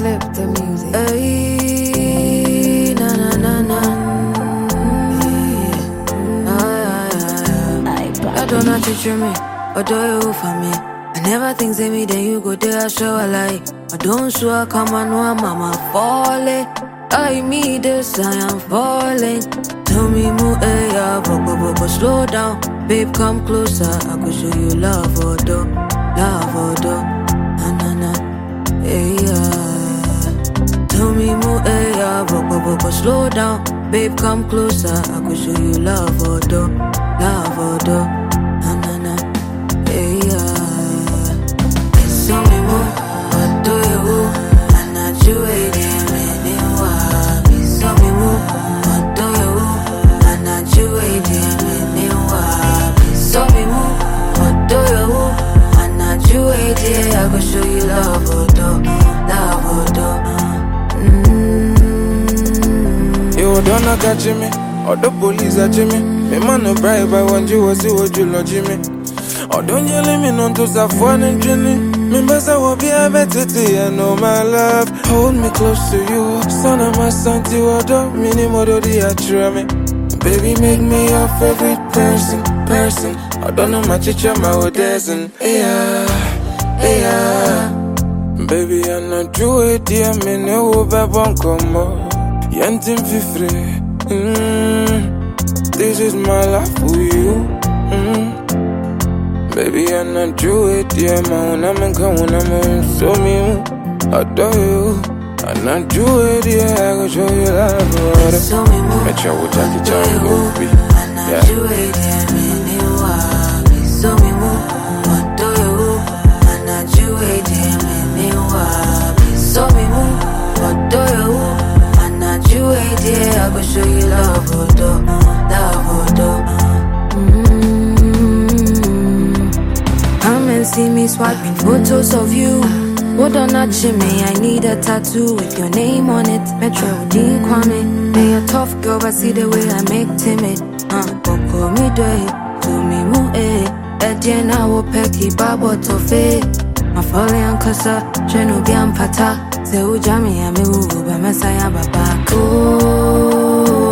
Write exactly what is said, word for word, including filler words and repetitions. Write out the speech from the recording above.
flip the music. Hey, na na na na. I don't know to treat me, or do you for me? I never think say me, then you go there, show a lie. I don't swear, come on, no, mama falling. I me this, I am falling. Tell me, move, eh, yeah, but, but, but, slow down. Babe, come closer, I could show you love, or do, love, or do. Na, na, na, eh, yeah. Tell me, move, eh, yeah, but, but, but, but, slow down. Babe, come closer, I could show you love, or do, love, or do. Na, na, na, eh, yeah. Tell me, move, what do you do? I'm not you waiting, anyway. Tell me, move, what do you do? I'm not you waiting, anyway. Tell me, move, what do you do? I'm not you waiting, I go show you love, oh, do, love, oh, do. Mm-hmm. You don't know catch me, or the police are Jimmy. Me man no bribe, I want you, see what you love, Jimmy. Or don't you let me know to say fun and Jenny. Me best I will be a better day, I know my love. Hold me close to you, son of my son, you are the minimum of the attrame. Baby, make me your favorite person, person. I don't know my teacher, my audition. Yeah, yeah. Baby, I'm not do it, dear, me no baby, come on. Yantin fi free. Mm. This is my life for you. Mm. Baby, I'm not do it, yeah, man. I'm in come when I'm in, so me, I adore you. I'm not do it, yeah, I go show you love. So me move, make sure we take it time, baby. I'm not do it, yeah, man, you are. So me move, what do you do? I'm not do it, yeah, man, you are. So me move, what do you do? I'm not do it, yeah, I go show you love, oh, do, love, oh, do. Mm-hmm. Come and see me swiping photos of you. Hold on, not me, I need a tattoo with your name on it. Metro Dean Kwame. Be a tough girl, but see the way I make timid. Uh, Boko me do it, do me mu eh. Ediana wo peki babo tofe. My falling on casa, Jenu Bian Pata. Se ujami ya me wu, ba mesaya baba. Oh.